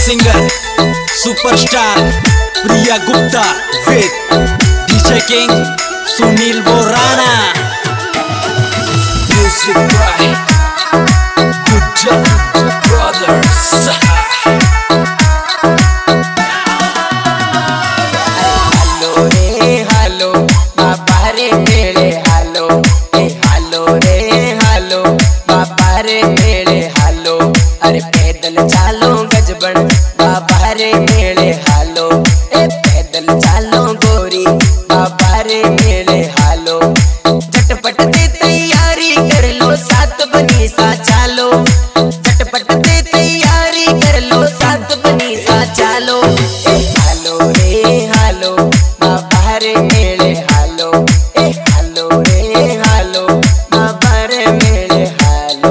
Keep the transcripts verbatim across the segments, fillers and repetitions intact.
singer, superstar Priya Gupta with D J King Sunil Borana. Music by Gujjar Brothers. Hello re hello, baba re mere hello, hey hello re hello, baba re mere hello. अरे पैदल चालो गजबन बाबा रे मेरे हालो, ए पैदल चालो गोरी बाबा रे मेरे हालो। झटपट दे तैयारी कर लो सात बनी सा चालो, झटपट दे तैयारी कर लो सात बनी सा चालो। ए हालो रे हालो बाबा रे मेरे हालो, ए हालो रे हालो बाबा रे मेरे हालो।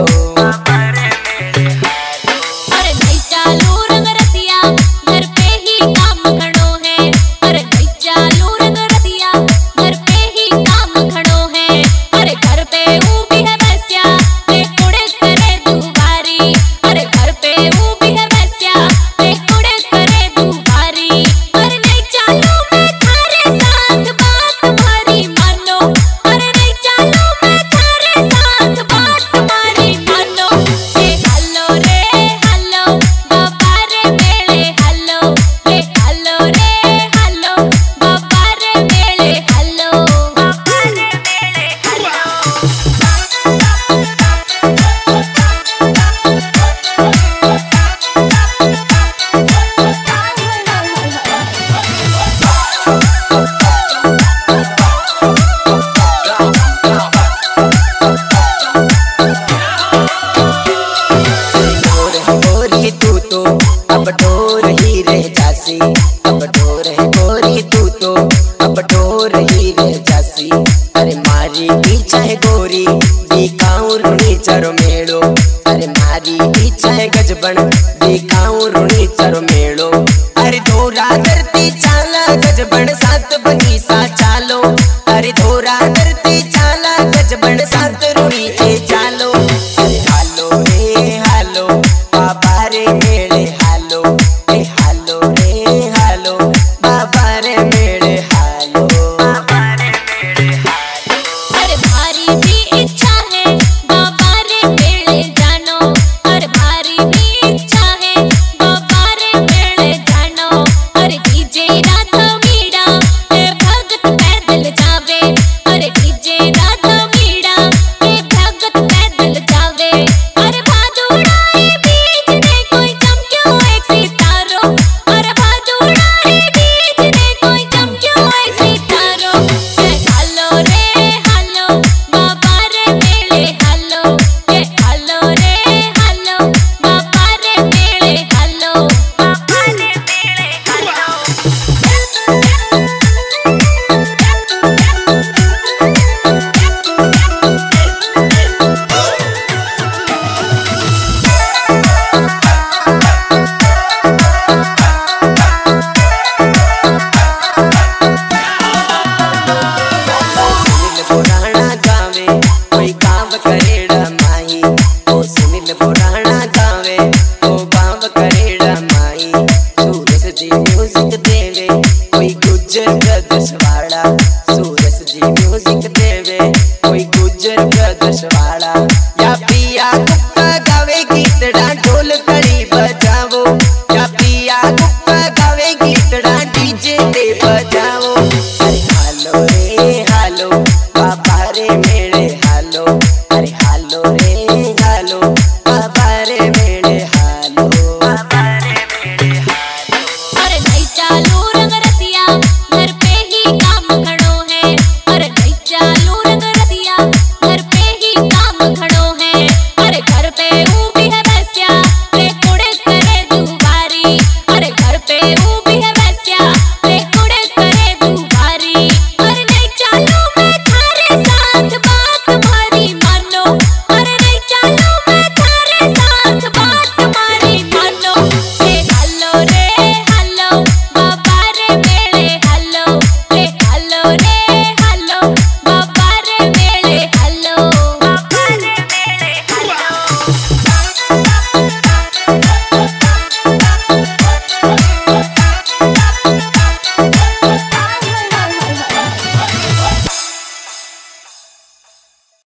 अब डोर ही रह जासी, अब डोर है गोरी तू तो अब डोर ही रह जासी। अरे मारी पीछा है गोरी दिखाऊं रुणी चरो मेड़ो, अरे मारी पीछा है गजबन दिखाऊं रुणी चरो मेड़ो।